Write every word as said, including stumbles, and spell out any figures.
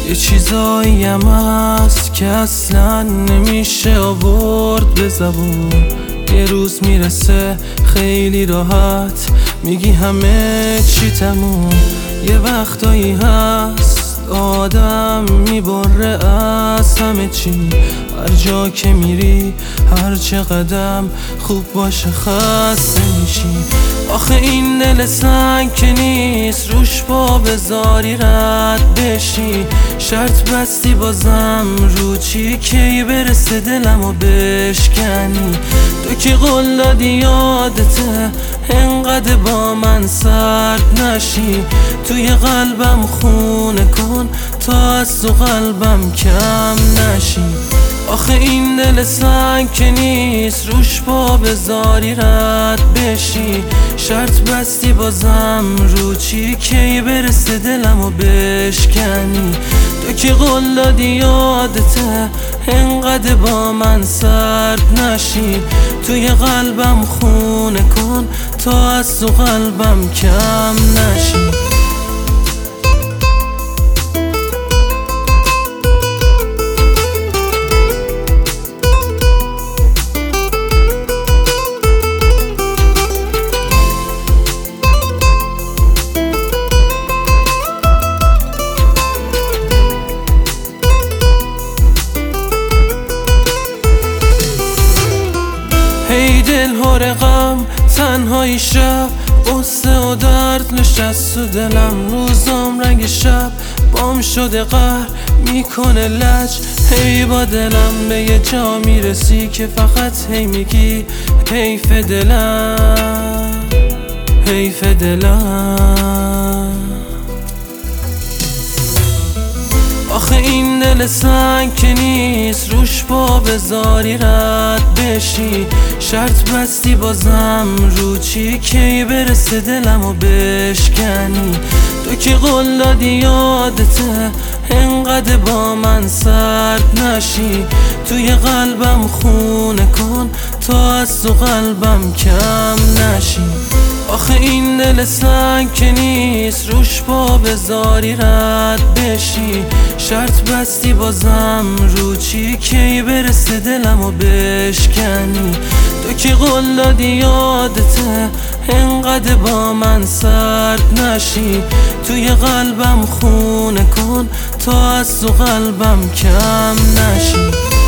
یه چیزاییم هست که اصلا نمیشه آورد به زبون. یه روز میرسه خیلی راحت میگی همه چی تموم. یه وقتایی هست آدم میبره از همه چی. هر جا که میری هر چه قدم خوب باشه خسته میشی. آخه این دل سنگ که نیست روش پا بذاری رد بشی. شرط بستی بازم رو چی کی برسه دلم و بشکنی. تو که قول دادی یادته انقدر با من سرد نشی. توی قلبم خونه کن تا از تو قلبم کم نشی. آخه این دل سنگ که نیست روش پا بذاری رد بشی. شرط بستی بازم رو چی کی برسه دلم و بشکنی. تو که قول دادی یادته انقدر با من سرد نشی. توی قلبم خونه کن تا از تو قلبم کم نشی. ای دل هر غم تنهایی شب قصه و درد نشست تو دلم. روزام رنگ شب بام شده قهر میکنه لج. هی با دلم به یه جا میرسی که فقط هی میگی حیف دلم حیف دلم. آخه این دل سنگ که نیست روش پا بذاری رد بشی. شرط بستی بازم رو چی کی برسه دلم و بشکنی. تو که قول دادی یادته انقدر با من سرد نشی. توی قلبم خونه کن تا از تو قلبم کم نشی. آخه این دل سنگ که نیست روش پا بذاری رد بشی. شرط بستی بازم رو چی کی برسه دلم و بشکنی. تو که قول دادی یادته انقدر با من سرد نشی. توی قلبم خونه کن تا از تو قلبم کم نشی.